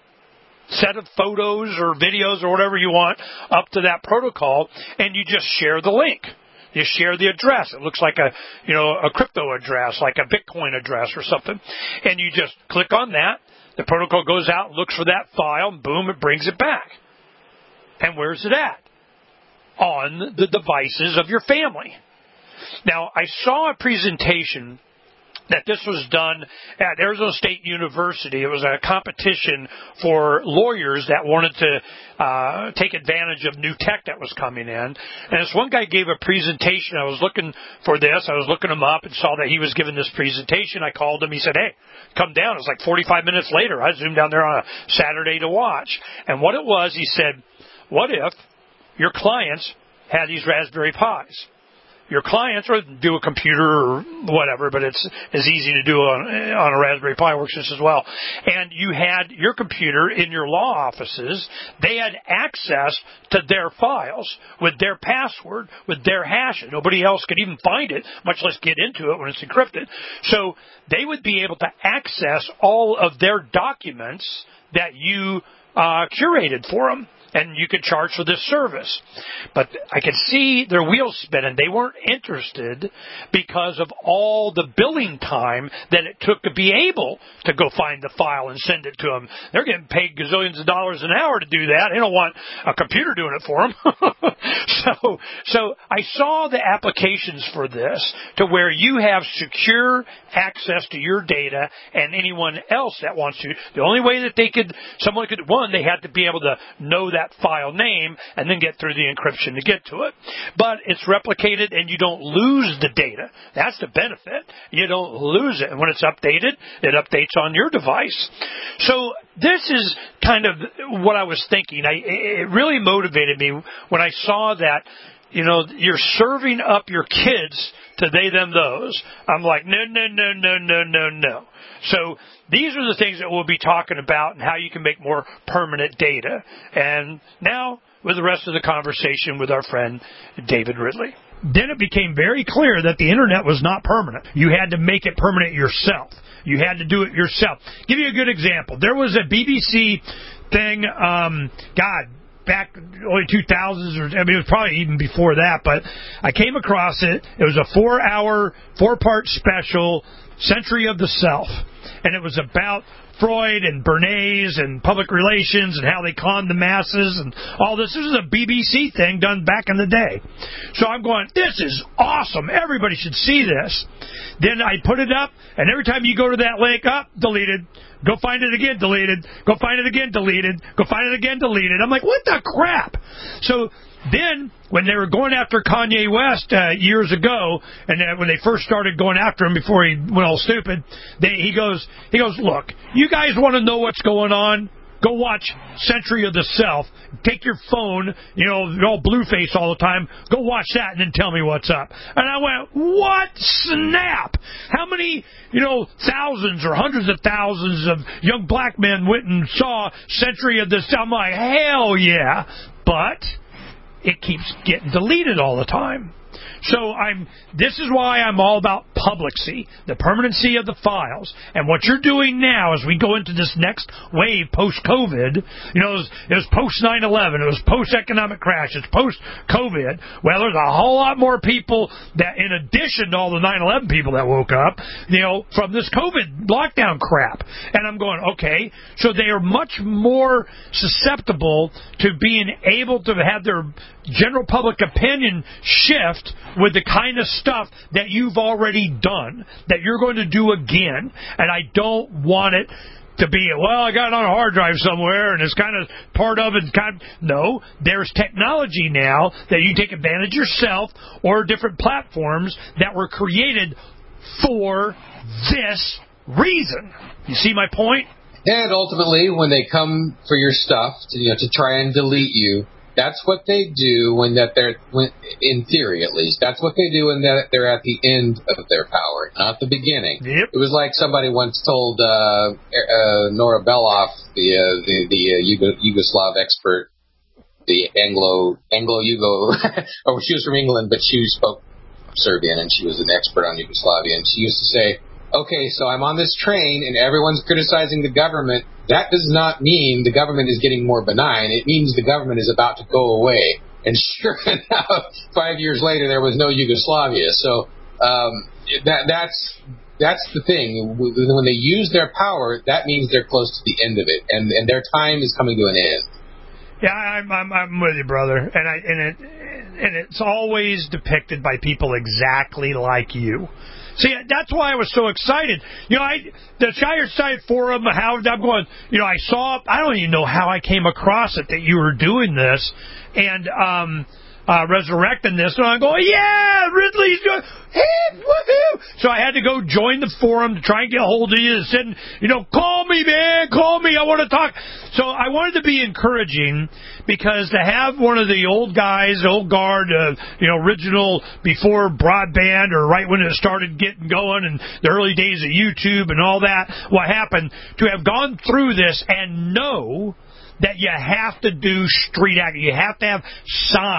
set of photos or videos or whatever you want up to that protocol, and you just share the link. You share the address. It looks like a, you know, a crypto address, like a Bitcoin address or something. And you just click on that. The protocol goes out and looks for that file, and boom, it brings it back. And where's it at? On the devices of your family. Now, I saw a presentation that this was done at Arizona State University. It was a competition for lawyers that wanted to uh, take advantage of new tech that was coming in. And this one guy gave a presentation. I was looking for this. I was looking him up and saw that he was giving this presentation. I called him. He said, hey, come down. It was like forty-five minutes later. I zoomed down there on a Saturday to watch. And what it was, he said, what if your clients had these Raspberry Pis? Your clients, or do a computer or whatever, but it's as easy to do on, on a Raspberry Pi, works just as well. And you had your computer in your law offices. They had access to their files with their password, with their hash. Nobody else could even find it, much less get into it when it's encrypted. So they would be able to access all of their documents that you uh, curated for them. and you could charge for this service. But I could see their wheels spinning. They weren't interested because of all the billing time that it took to be able to go find the file and send it to them. They're getting paid gazillions of dollars an hour to do that. They don't want a computer doing it for them. so, so I saw the applications for this to where you have secure access to your data and anyone else that wants to. The only way that they could, someone could, one, they had to be able to know that file name and then get through the encryption to get to it. But it's replicated and you don't lose the data. That's the benefit. You don't lose it. And when it's updated, it updates on your device. So this is kind of what I was thinking. I, it really motivated me when I saw that, you know, you're serving up your kids to they, them, those. I'm like, no, no, no, no, no, no, no. So these are the things that we'll be talking about and how you can make more permanent data. And now with the rest of the conversation with our friend David Ridley. Then it became very clear that the Internet was not permanent. You had to make it permanent yourself. You had to do it yourself. Give you a good example. There was a B B C thing, um, God, back early two thousands, or I mean, it was probably even before that, but I came across it. It was a four-hour, four-part special, Century of the Self, and it was about Freud and Bernays and public relations and how they conned the masses and all this. This is a B B C thing done back in the day. So I'm going, this is awesome. Everybody should see this. Then I put it up, and every time you go to that link, up, deleted. Go find it again, deleted. Go find it again, deleted. Go find it again, deleted. I'm like, what the crap? So then, when they were going after Kanye West uh, years ago, and uh, when they first started going after him before he went all stupid, they, he goes, he goes, look, you guys want to know what's going on? Go watch Century of the Self. Take your phone, you know, you're all blue face all the time. Go watch that and then tell me what's up. And I went, what snap? How many, you know, thousands or hundreds of thousands of young black men went and saw Century of the Self? I'm like, hell yeah. But it keeps getting deleted all the time. So I'm. This is why I'm all about publicacy, the permanency of the files. And what you're doing now as we go into this next wave post-COVID, you know, it was, it was post nine eleven, it was post-economic crash, it's post-COVID. Well, there's a whole lot more people that, in addition to all the nine eleven people that woke up, you know, from this COVID lockdown crap. And I'm going, okay, so they are much more susceptible to being able to have their general public opinion shift with the kind of stuff that you've already done, that you're going to do again. And I don't want it to be, well, I got it on a hard drive somewhere, and it's kind of part of it. Kind of, no, there's technology now that you take advantage yourself or different platforms that were created for this reason. You see my point? And ultimately, when they come for your stuff, to, you know, to try and delete you, that's what they do when that they're, when, in theory at least, that's what they do when they're at the end of their power, not the beginning. Yep. It was like somebody once told uh, uh, Nora Beloff, the uh, the, the uh, Yugo, Yugoslav expert, the Anglo Anglo Yugo, oh, she was from England, but she spoke Serbian and she was an expert on Yugoslavia, and she used to say, okay, so I'm on this train and everyone's criticizing the government. That does not mean the government is getting more benign. It means the government is about to go away. And sure enough, five years later, there was no Yugoslavia. So um, that that's that's the thing. When they use their power, that means they're close to the end of it, and and their time is coming to an end. Yeah, I'm I'm, I'm with you, brother. And I and it and it's always depicted by people exactly like you. See, that's why I was so excited. You know, I the Shire Side Forum, how I'm going, you know, I saw, I don't even know how I came across it that you were doing this and um, uh, resurrecting this. And I'm going, yeah, Ridley's doing, hey, woohoo! So I had to go join the forum to try and get a hold of you and said, you know, call me, man, call me, I want to talk. So I wanted to be encouraging because to have one of the old guys, old guard, uh, you know, original before broadband or right when it started getting going and the early days of YouTube and all that, what happened, to have gone through this and know that you have to do street act. You have to have signs,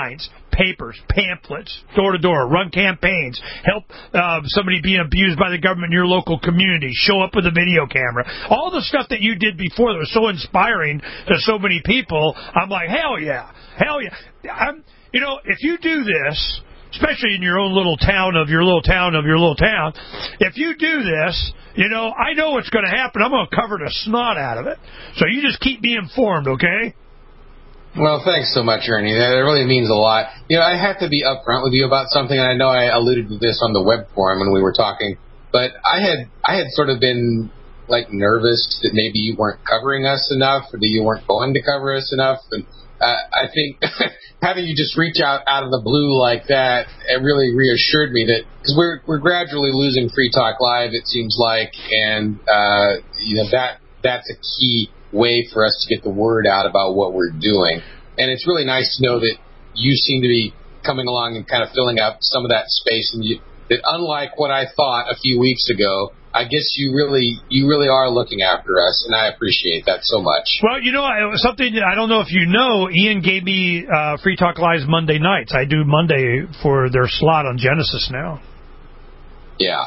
papers, pamphlets, door to door, run campaigns, help uh, somebody being abused by the government in your local community, show up with a video camera. All the stuff that you did before that was so inspiring to so many people, I'm like, hell yeah, hell yeah. I'm, you know, if you do this, especially in your own little town of your little town of your little town, if you do this, you know, I know what's going to happen. I'm going to cover the snot out of it. So you just keep me informed, okay? Well, thanks so much, Ernie. That really means a lot. You know, I have to be upfront with you about something, and I know I alluded to this on the web forum when we were talking, but I had I had sort of been, like, nervous that maybe you weren't covering us enough or that you weren't going to cover us enough, and uh, I think having you just reach out out of the blue like that, it really reassured me that, because we're, we're gradually losing Free Talk Live, it seems like, and, uh, you know, that that's a key way for us to get the word out about what we're doing. And it's really nice to know that you seem to be coming along and kind of filling up some of that space, and you, that unlike what I thought a few weeks ago, I guess you really you really are looking after us, and I appreciate that so much. Well, you know, it was something, I don't know if you know, Ian gave me uh, Free Talk Live's Monday nights. I do Monday for their slot on Genesis now. Yeah.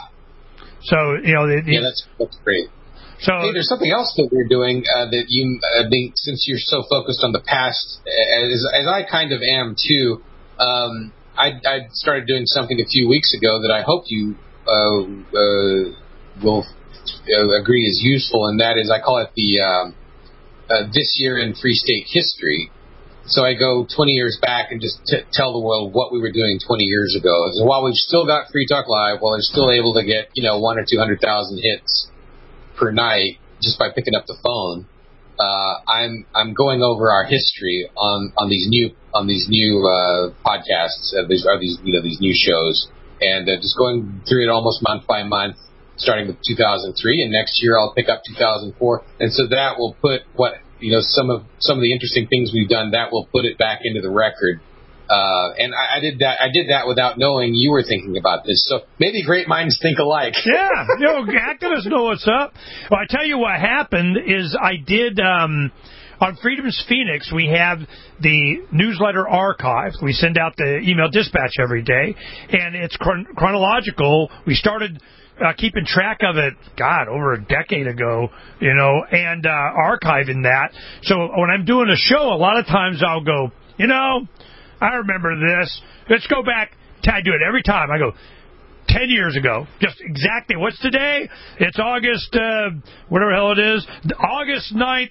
So, you know... It, yeah, that's, that's great. So, hey, there's something else that we're doing uh, that you, uh, think, since you're so focused on the past, as, as I kind of am too, um, I, I started doing something a few weeks ago that I hope you uh, uh, will uh, agree is useful, and that is, I call it the um, uh, This Year in Free State History. So I go twenty years back and just t- tell the world what we were doing twenty years ago. So while we've still got Free Talk Live, while they're still able to get, you know, one or two hundred thousand hits per night just by picking up the phone, uh, I'm I'm going over our history on, on these new on these new uh, podcasts, uh, these are these you know these new shows, and uh, just going through it almost month by month, starting with two thousand three, and next year I'll pick up two thousand four, and so that will put what you know some of some of the interesting things we've done, that will put it back into the record. Uh, and I, I did that. I did that without knowing you were thinking about this. So maybe great minds think alike. Yeah, you know, activists know what's up. Well, I tell you what happened is I did um, on Freedom's Phoenix. We have the newsletter archive. We send out the email dispatch every day, and it's chron- chronological. We started uh, keeping track of it, God, over a decade ago, you know, and uh, archiving that. So when I'm doing a show, a lot of times I'll go, you know, I remember this. Let's go back. I do it every time. I go, ten years ago, just exactly. What's today? It's August, uh, whatever the hell it is, August ninth,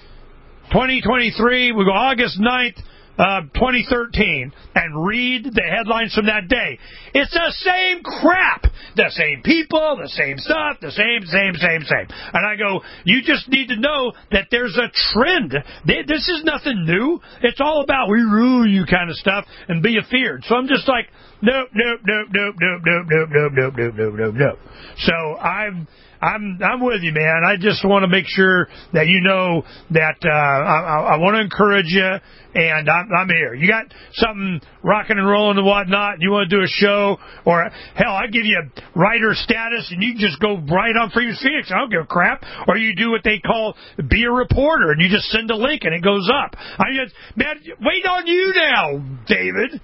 twenty twenty-three. We go August ninth, uh, twenty thirteen, and read the headlines from that day. It's the same crap. The same people, the same stuff, the same, same, same, same. And I go, you just need to know that there's a trend. This is nothing new. It's all about we rule you kind of stuff and be afeared. So I'm just like, nope, nope, nope, nope, nope, nope, nope, nope, nope, nope, nope, nope, nope. So I'm, I'm, I'm with you, man. I just want to make sure that you know that uh, I, I want to encourage you, and I'm, I'm here. You got something rocking and rolling and whatnot, you want to do a show, or hell, I give you a writer status, and you just go right on Freedom's Phoenix. I don't give a crap. Or you do what they call be a reporter, and you just send a link, and it goes up. I just, man, wait on you now, David.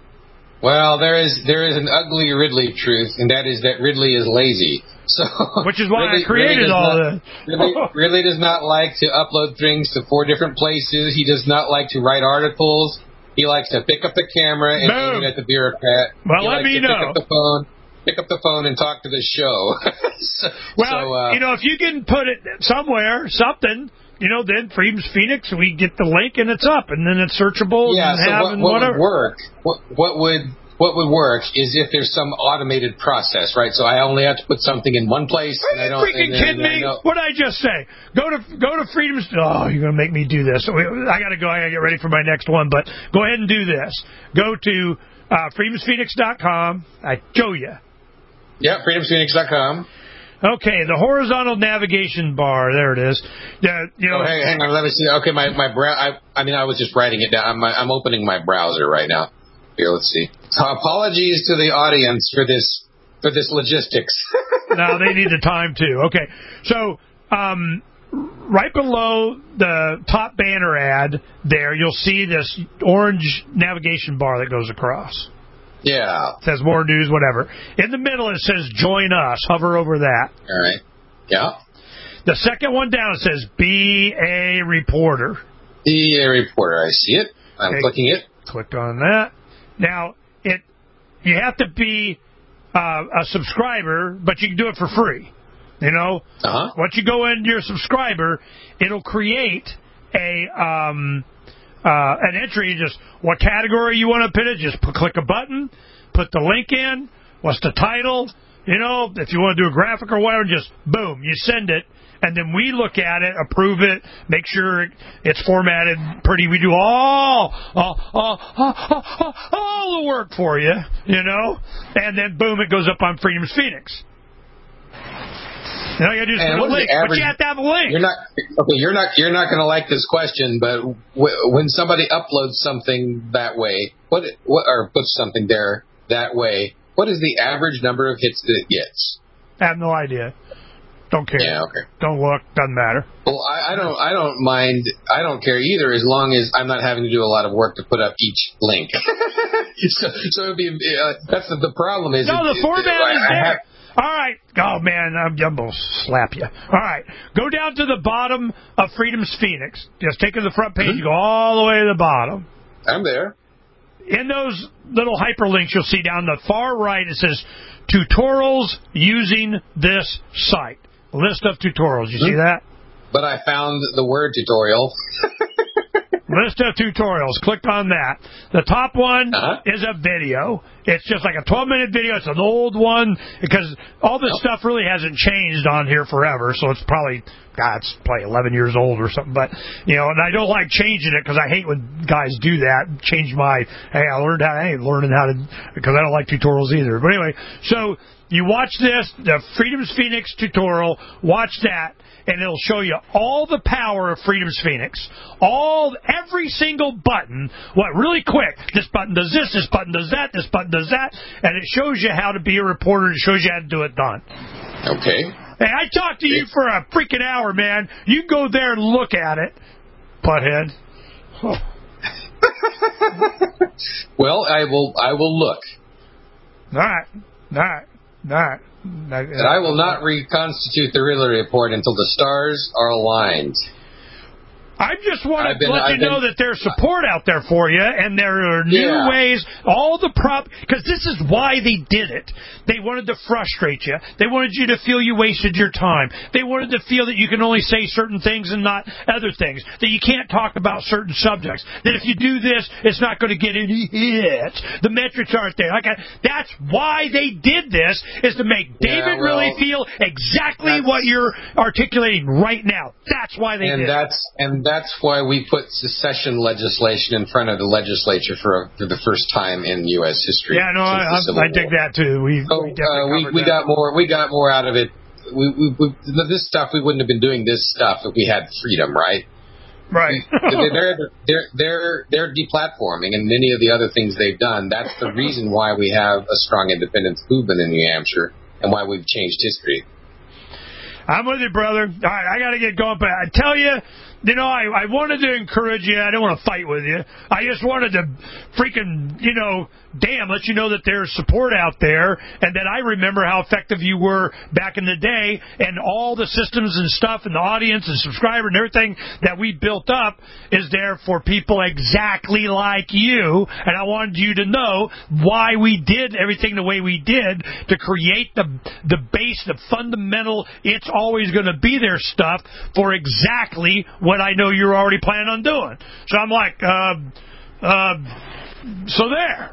Well, there is there is an ugly Ridley truth, and that is that Ridley is lazy. So, which is why Ridley, I created Ridley all not, the. Ridley, Ridley does not like to upload things to four different places. He does not like to write articles. He likes to pick up the camera and aim it at the bureaucrat. Well, he let likes me to know. Pick up the phone, pick up the phone and talk to the show. so, well, so, uh, you know, if you can put it somewhere, something. You know, then Freedom's Phoenix, we get the link and it's up, and then it's searchable. Yeah. And So have what, and what whatever. would work? What what would What would work is if there's some automated process, right? So I only have to put something in one place. Are and I you don't, freaking and, kidding and me? I What did I just say? Go to go to Freedom's. Oh, you're gonna make me do this. I gotta go. I gotta get ready for my next one. But go ahead and do this. Go to uh, freedoms phoenix dot com. I show you. Yeah, freedoms phoenix dot com. Okay, the horizontal navigation bar. There it is. Uh, you know, oh, hey, hang on. Let me see. Okay, my my brow. I, I mean, I was just writing it down. I'm, I'm opening my browser right now. Here, let's see. So apologies to the audience for this for this logistics. No, they need the time too. Okay, so um, right below the top banner ad there, you'll see this orange navigation bar that goes across. Yeah. It says more news, whatever. In the middle, it says join us. Hover over that. All right. Yeah. The second one down, it says be a reporter. Be a reporter. I see it. I'm okay. Clicking it. Click on that. Now, it you have to be uh, a subscriber, but you can do it for free. You know? Uh-huh. Once you go into your subscriber, it'll create a... Um, Uh, an entry, just what category you want to put it, just put, click a button, put the link in, what's the title, you know, if you want to do a graphic or whatever, just boom, you send it, and then we look at it, approve it, make sure it's formatted pretty, we do all, all, all, all, all, all the work for you, you know, and then boom, it goes up on Freedom's Phoenix. You know, you do a link, average, but you have to have a link. You're not okay. You're not. You're not going to like this question, but w- when somebody uploads something that way, what, what or puts something there that way, what is the average number of hits that it gets? I have no idea. Don't care. Yeah, okay. Don't look. Doesn't matter. Well, I, I don't. I don't mind. I don't care either, as long as I'm not having to do a lot of work to put up each link. so, so it'd be. Uh, that's the, the problem. Is no, it, the format it, is I, there. I have, All right. Oh, man, I'm, I'm going to slap you. All right. Go down to the bottom of Freedom's Phoenix. Just take to the front page. Mm-hmm. You go all the way to the bottom. I'm there. In those little hyperlinks you'll see down the far right, it says tutorials using this site. List of tutorials. You mm-hmm. see that? But I found the word tutorial. List of tutorials. Click on that. The top one uh-huh. is a video. It's just like a twelve-minute video. It's an old one because all this nope. stuff really hasn't changed on here forever. So it's probably, God, it's probably eleven years old or something. But, you know, and I don't like changing it because I hate when guys do that. Change my, hey, I learned how, I ain't learning how to, because I don't like tutorials either. But anyway, so you watch this, the Freedom's Phoenix tutorial, watch that. And it'll show you all the power of Freedom's Phoenix, all every single button. What really quick? This button does this. This button does that. This button does that. And it shows you how to be a reporter. It shows you how to do it done. Okay. Hey, I talked to you for a freaking hour, man. You go there and look at it, butthead. Oh. Well, I will. I will look. All right. All right. All right. And I will not reconstitute the Riddler report until the stars are aligned. I just want to been, let I've you been, know that there's support out there for you, and there are new yeah. ways. All the prop, because this is why they did it. They wanted to frustrate you. They wanted you to feel you wasted your time. They wanted to feel that you can only say certain things and not other things. That you can't talk about certain subjects. That if you do this, it's not going to get any hits. The metrics aren't there. Like I, that's why they did this, is to make David yeah, well, really feel exactly what you're articulating right now. That's why they and did that's, it. And that's why we put secession legislation in front of the legislature for, a, for the first time in U S history. Yeah, no, I, I dig that too. We so, we, uh, we, we got more. We got more out of it. We, we, we this stuff we wouldn't have been doing this stuff if we had freedom, right? Right. they're, they're they're they're deplatforming, and many of the other things they've done. That's the reason why we have a strong independence movement in New Hampshire, and why we've changed history. I'm with you, brother. All right, I got to get going, but I tell you. You know, I, I wanted to encourage you. I don't want to fight with you. I just wanted to freaking, you know, damn, let you know that there's support out there and that I remember how effective you were back in the day, and all the systems and stuff and the audience and subscriber and everything that we built up is there for people exactly like you. And I wanted you to know why we did everything the way we did, to create the the base, the fundamental, it's always going to be there stuff for exactly what I know you're already planning on doing. So I'm like, uh, uh, so there.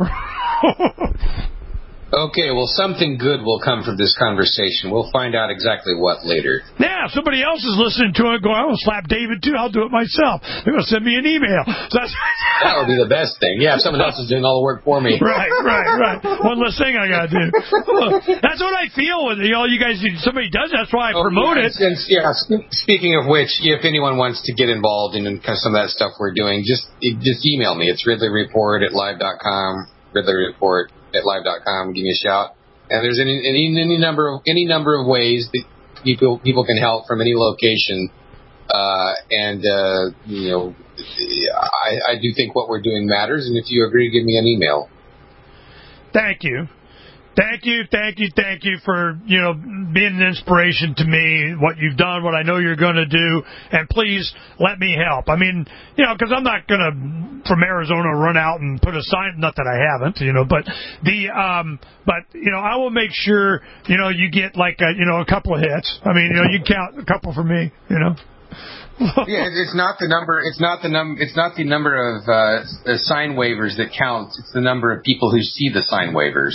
Okay, well, something good will come from this conversation. We'll find out exactly what later. Yeah, if somebody else is listening to it going, I want to slap David too, I'll do it myself. They're going to send me an email. So that's that would be the best thing. Yeah, if someone else is doing all the work for me. Right, right, right. One less thing I got to do. That's what I feel with you. All you guys, somebody does it, that's why I oh, promote yeah, it. And, yeah, speaking of which, if anyone wants to get involved in kind of some of that stuff we're doing, just just email me. It's Ridley Report at live dot com, Ridley Report at live dot com. Give me a shout. And there's any, any any number of any number of ways that people people can help from any location Uh, and, uh, you know, I, I do think what we're doing matters, and if you agree, give me an email. Thank you. Thank you, thank you, thank you for, you know, being an inspiration to me, what you've done, what I know you're going to do, and please let me help. I mean, you know, because I'm not going to, from Arizona, run out and put a sign, not that I haven't, you know, but the, um, but, you know, I will make sure, you know, you get like, a, you know, a couple of hits. I mean, you know, you count a couple for me, you know. Yeah, it's not the number. It's not the num. It's not the number of uh, sign waivers that counts. It's the number of people who see the sign waivers.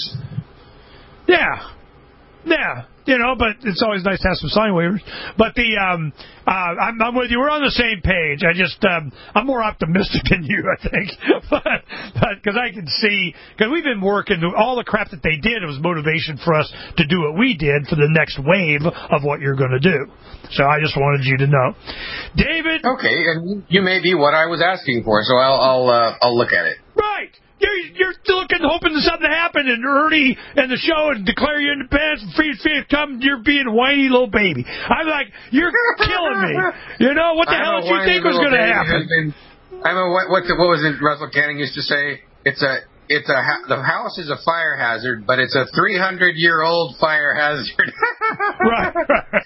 Yeah, yeah, you know, but it's always nice to have some sign waivers. But the, um, uh, I'm, I'm with you. We're on the same page. I just, um, I'm more optimistic than you, I think, but because I can see, because we've been working all the crap that they did. It was motivation for us to do what we did for the next wave of what you're going to do. So I just wanted you to know, David. Okay, and you may be what I was asking for, so I'll, I'll, uh, I'll look at it. Right. You're, you're looking, hoping that something happened, and Ernie and the show and declare your independence and free to come. You're being a whiny little baby. I'm like, you're killing me. You know what the I'm hell did you think was going to happen? Been, I'm a what? What, what was it? Russell Canning used to say. It's a. It's a. The house is a fire hazard, but it's a three hundred year old fire hazard. Right.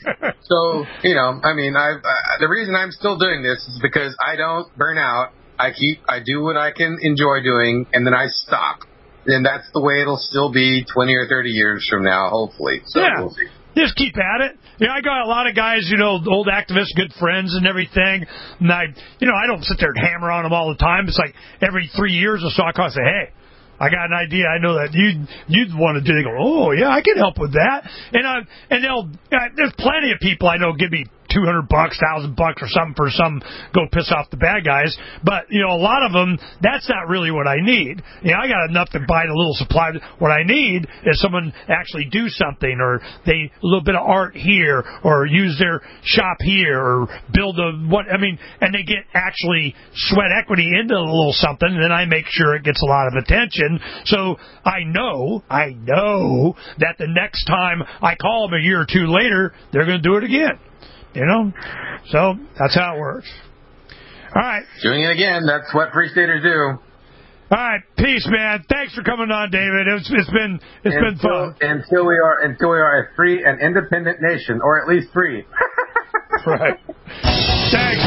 So you know, I mean, I. Uh, the reason I'm still doing this is because I don't burn out. I keep, I do what I can enjoy doing, and then I stop. And that's the way it'll still be twenty or thirty years from now, hopefully. So yeah. We'll see. Just keep at it. You know, I got a lot of guys, you know, old activists, good friends and everything. And I, you know, I don't sit there and hammer on them all the time. It's like every three years or so I call and say, hey, I got an idea. I know that you'd, you'd want to do. They go, oh, yeah, I can help with that. And I, and they'll, uh, there's plenty of people I know give me two hundred bucks, thousand bucks or something for some go piss off the bad guys. But, you know, a lot of them, that's not really what I need. You know, I got enough to buy a little supply. What I need is someone actually do something, or they, a little bit of art here, or use their shop here, or build a, what, I mean, and they get actually sweat equity into a little something, and then I make sure it gets a lot of attention. So I know, I know that the next time I call them a year or two later, they're going to do it again. You know? So, that's how it works. All right. Doing it again. That's what Free Staters do. All right. Peace, man. Thanks for coming on, David. It's, it's been it's until, been fun. Until we are until we are a free and independent nation, or at least free. Right. Thanks,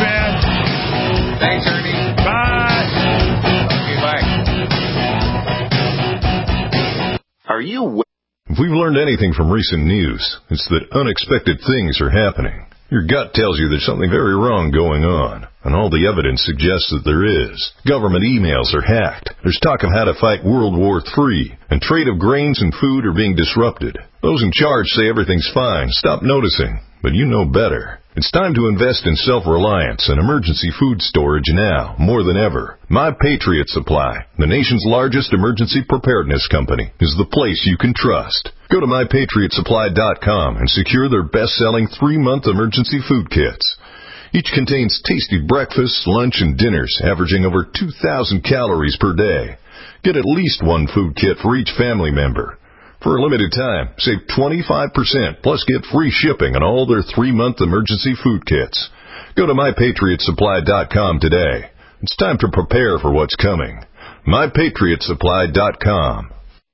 man. Thanks, Ernie. Bye. Okay, bye. Are you... W- if we've learned anything from recent news, it's that unexpected things are happening. Your gut tells you there's something very wrong going on, and all the evidence suggests that there is. Government emails are hacked. There's talk of how to fight World War Three, and trade of grains and food are being disrupted. Those in charge say everything's fine. Stop noticing. But you know better. It's time to invest in self-reliance and emergency food storage now, more than ever. My Patriot Supply, the nation's largest emergency preparedness company, is the place you can trust. Go to my patriot supply dot com and secure their best-selling three-month emergency food kits. Each contains tasty breakfasts, lunch, and dinners, averaging over two thousand calories per day. Get at least one food kit for each family member. For a limited time, save twenty-five percent, plus get free shipping on all their three-month emergency food kits. Go to my patriot supply dot com today. It's time to prepare for what's coming. my patriot supply dot com.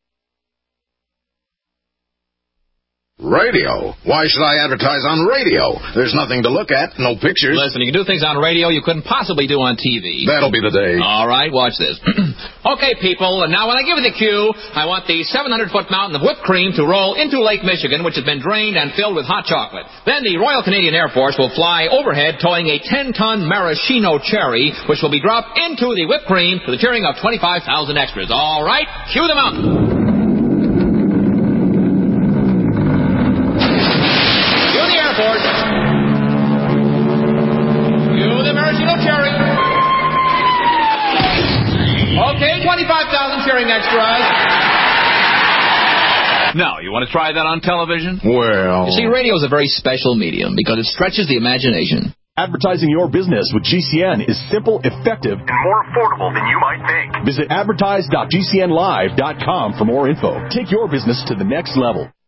Radio? Why should I advertise on radio? There's nothing to look at, no pictures. Listen, you can do things on radio you couldn't possibly do on T V. That'll be the day. All right, watch this. Okay, people, and now when I give you the cue, I want the seven hundred foot mountain of whipped cream to roll into Lake Michigan, which has been drained and filled with hot chocolate. Then the Royal Canadian Air Force will fly overhead towing a ten ton maraschino cherry, which will be dropped into the whipped cream to the cheering of twenty-five thousand extras. All right, cue the mountain. Okay, twenty-five thousand cheering extras. Now, you want to try that on television? Well... You see, radio is a very special medium because it stretches the imagination. Advertising your business with G C N is simple, effective, and more affordable than you might think. Visit advertise dot g c n live dot com for more info. Take your business to the next level.